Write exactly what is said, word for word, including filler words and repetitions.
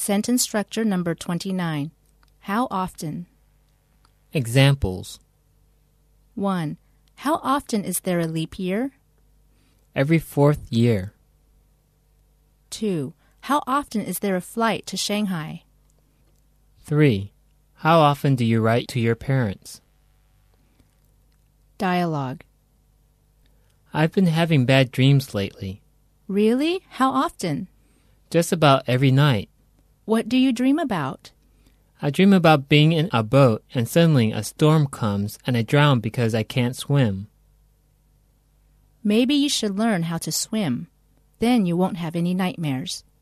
Sentence structure number twenty-nine. How often? Examples. one. How often is there a leap year? Every fourth year. two. How often is there a flight to Shanghai? three. How often do you write to your parents? Dialogue. I've been having bad dreams lately. Really? How often? Just about every night. What do you dream about? I dream about being in a boat and suddenly a storm comes and I drown because I can't swim. Maybe you should learn how to swim. Then you won't have any nightmares.